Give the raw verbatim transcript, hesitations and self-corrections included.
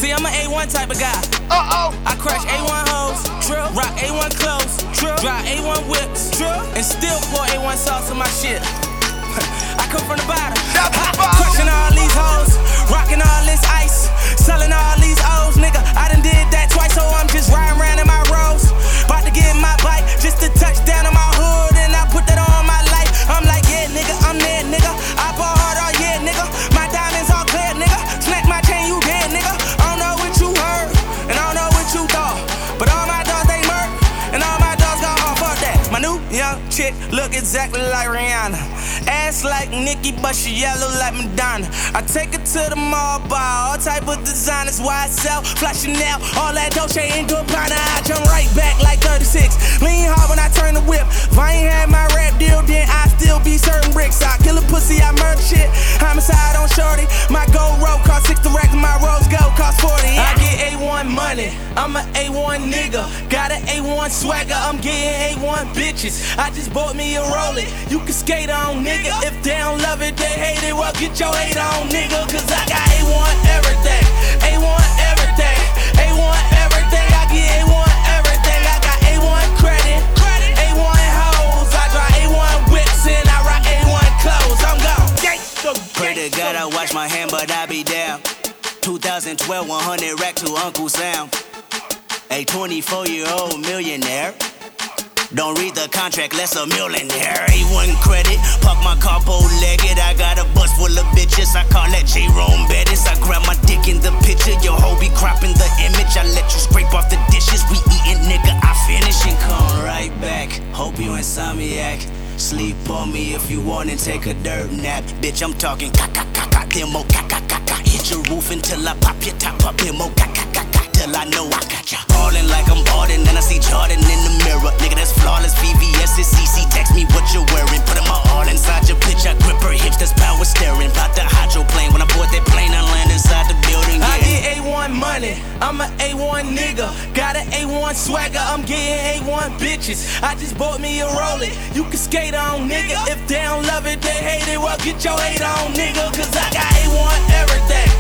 See, I'm an A one type of guy. Uh-oh. I crush A one hoes, true. Rock A one clothes, true. Drive A one whips, true. And still pour A one sauce on my shit. I come from the bottom. Crushing all these hoes, rocking all this ice, selling all these O's, nigga. I done did that twice, so I'm just riding around in my Rolls. About to get my bike, just to touch down in my hood, and I put that on my life. I'm like, yeah, nigga, I'm there, nigga. I ball hard all year, nigga. My diamonds all clear, nigga. Snatch my chain, you dead, nigga. I don't know what you heard, and I don't know what you thought, but all my dogs, they murk, and all my dogs got off of that. My new young chick look exactly like Rihanna. Ass like Nicki, but she yellow like Madonna. I take her to the mall, buy all type of designers, Y S L, Fly Chanel, all that Dolce and Gabbana. I jump right back like thirty-six. Lean hard when I turn the whip. If I ain't had my rap deal, then I still be serving bricks. I kill a pussy, I murder shit. Homicide on shorty. My gold rope cost sixty racks, my rose gold cost forty. I get A one money, I'm a A one nigga. Got an A one swagger, I'm getting A one bitches. I just bought me a Rollie, you can skate on, nigga. If they don't love it, they hate it, well get your hate on, nigga. Cause I got A one everything, A one everything, A one everything. I get A one everything, I got A one credit, A one hoes. I drive A one whips and I rock A one clothes. I'm gone. Pray to God I watch my hand, but I be down. twenty twelve, one hundred rack to Uncle Sam. A twenty-four year old millionaire. Don't read the contract, less a millionaire. A one credit, park my car bow-legged. I got a bus full of bitches, I call that J-Rome Bettis. I grab my dick in the picture, your hoe be cropping the image. I let you scrape off the dishes, we eatin', nigga, I finish and come right back. Hope you insomniac. Sleep on me if you want and take a dirt nap. Bitch, I'm talking ka-ka-ka-ka, demo ka-ka-ka-ka. Hit your roof until I pop your top up, demo ka-ka-ka-ka. Till I know I got ya. Ballin' like I'm ballin', then I see Jordan in the mirror. Nigga, that's flawless, V V S is C C. Text me what you're wearing. Put my all inside your bitch, I grip her hips, that's power steering. Bout the hydroplane, when I board that plane, I land inside the building, yeah. I get A one money, I'm a A one nigga. Got an A one swagger, I'm getting A one bitches. I just bought me a Rollie, you can skate on, nigga. If they don't love it, they hate it, well get your hate on, nigga. Cause I got A one everything,